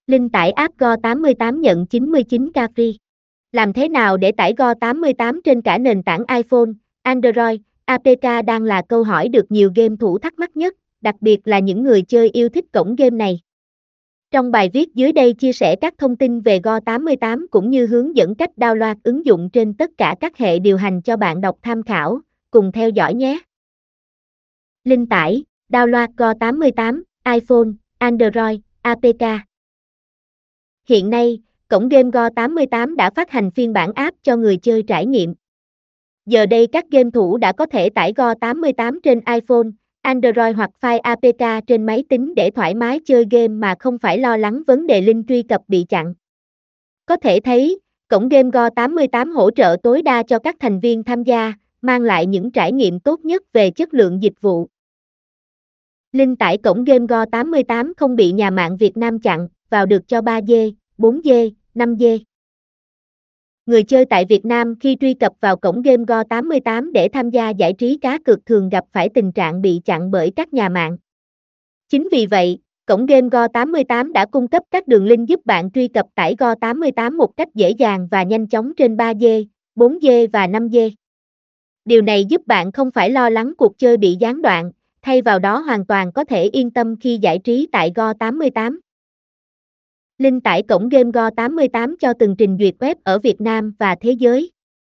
Link tải app Go88 nhận 99k free. Làm thế nào để tải Go88 trên cả nền tảng iPhone, Android, APK đang là câu hỏi được nhiều game thủ thắc mắc nhất, đặc biệt là những người chơi yêu thích cổng game này. Trong bài viết dưới đây chia sẻ các thông tin về Go88 cũng như hướng dẫn cách download ứng dụng trên tất cả các hệ điều hành cho bạn đọc tham khảo, cùng theo dõi nhé. Link tải, download Go88, iPhone, Android, APK. Hiện nay, cổng game Go88 đã phát hành phiên bản app cho người chơi trải nghiệm. Giờ đây các game thủ đã có thể tải Go88 trên iPhone, Android hoặc file APK trên máy tính để thoải mái chơi game mà không phải lo lắng vấn đề link truy cập bị chặn. Có thể thấy, cổng game Go88 hỗ trợ tối đa cho các thành viên tham gia, mang lại những trải nghiệm tốt nhất về chất lượng dịch vụ. Link tải cổng game Go88 không bị nhà mạng Việt Nam chặn, vào được cho 3G, 4G, 5G. Người chơi tại Việt Nam khi truy cập vào cổng game Go88 để tham gia giải trí cá cược thường gặp phải tình trạng bị chặn bởi các nhà mạng. Chính vì vậy, cổng game Go88 đã cung cấp các đường link giúp bạn truy cập tải Go88 một cách dễ dàng và nhanh chóng trên 3G, 4G và 5G. Điều này giúp bạn không phải lo lắng cuộc chơi bị gián đoạn, thay vào đó hoàn toàn có thể yên tâm khi giải trí tại Go88. Link tải cổng game Go88 cho từng trình duyệt web ở Việt Nam và thế giới.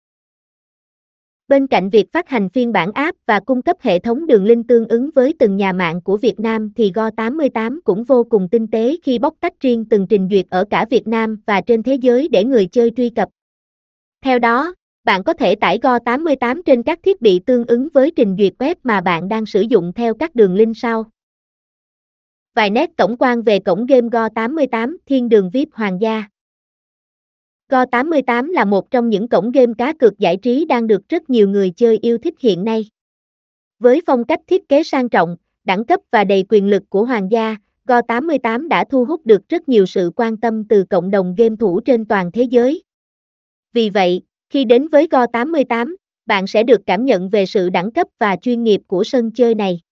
Bên cạnh việc phát hành phiên bản app và cung cấp hệ thống đường link tương ứng với từng nhà mạng của Việt Nam thì Go88 cũng vô cùng tinh tế khi bóc tách riêng từng trình duyệt ở cả Việt Nam và trên thế giới để người chơi truy cập. Theo đó, bạn có thể tải Go88 trên các thiết bị tương ứng với trình duyệt web mà bạn đang sử dụng theo các đường link sau. Vài nét tổng quan về cổng game Go88 Thiên đường VIP Hoàng gia. Go88 là một trong những cổng game cá cược giải trí đang được rất nhiều người chơi yêu thích hiện nay. Với phong cách thiết kế sang trọng, đẳng cấp và đầy quyền lực của Hoàng gia, Go88 đã thu hút được rất nhiều sự quan tâm từ cộng đồng game thủ trên toàn thế giới. Vì vậy, khi đến với Go88, bạn sẽ được cảm nhận về sự đẳng cấp và chuyên nghiệp của sân chơi này.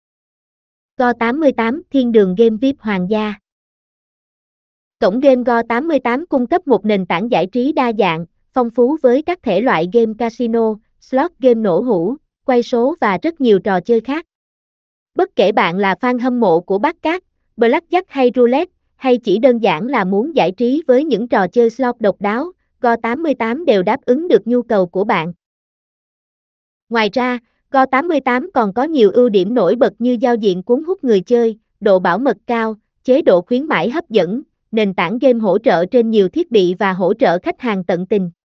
Go88 Thiên đường game VIP Hoàng gia. Cổng game Go88 cung cấp một nền tảng giải trí đa dạng, phong phú với các thể loại game casino, slot game nổ hũ, quay số và rất nhiều trò chơi khác. Bất kể bạn là fan hâm mộ của bát cát, blackjack hay roulette, hay chỉ đơn giản là muốn giải trí với những trò chơi slot độc đáo, Go88 đều đáp ứng được nhu cầu của bạn. Ngoài ra, Go88 còn có nhiều ưu điểm nổi bật như giao diện cuốn hút người chơi, độ bảo mật cao, chế độ khuyến mãi hấp dẫn, nền tảng game hỗ trợ trên nhiều thiết bị và hỗ trợ khách hàng tận tình.